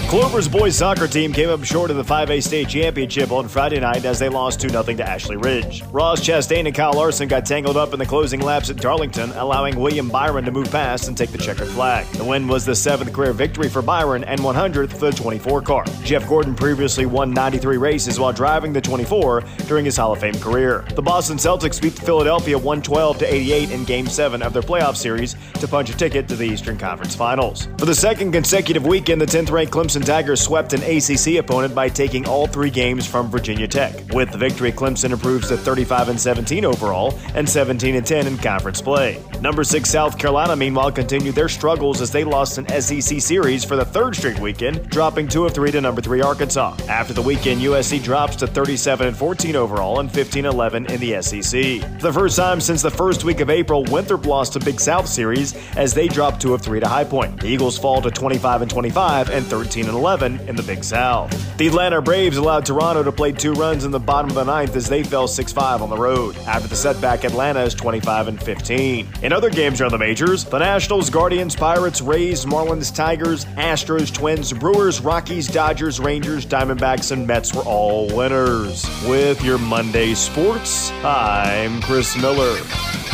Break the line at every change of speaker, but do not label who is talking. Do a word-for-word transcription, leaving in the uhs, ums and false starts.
Clover's boys soccer team came up short of the five A state championship on Friday night as they lost two nothing to Ashley Ridge. Ross Chastain and Kyle Larson got tangled up in the closing laps at Darlington, allowing William Byron to move past and take the checkered flag. The win was the seventh career victory for Byron and one hundredth for the twenty-four car. Jeff Gordon previously won ninety-three races while driving the twenty-four during his Hall of Fame career. The Boston Celtics beat Philadelphia one twelve to eighty-eight in Game seven of their playoff series to punch a ticket to the Eastern Conference Finals. For the second consecutive weekend, the tenth-ranked Clemson Tigers swept an A C C opponent by taking all three games from Virginia Tech. With the victory, Clemson improves to thirty-five and seventeen overall and seventeen and ten in conference play. Number six South Carolina, meanwhile, continued their struggles as they lost an S E C series for the third straight weekend, dropping two of three to number three Arkansas. After the weekend, U S C drops to thirty-seven and fourteen overall and fifteen and eleven in the S E C. For the first time since the first week of April, Winthrop lost a Big South series as they dropped two of three to High Point. The Eagles fall to twenty-five and twenty-five and thirteen and eleven in the Big South. The Atlanta Braves allowed Toronto to play two runs in the bottom of the ninth as they fell six five on the road. After the setback, Atlanta is twenty-five and fifteen. In other games around the majors, the Nationals, Guardians, Pirates, Rays, Marlins, Tigers, Astros, Twins, Brewers, Rockies, Dodgers, Rangers, Diamondbacks, and Mets were all winners. With your Monday sports, I'm Chris Miller.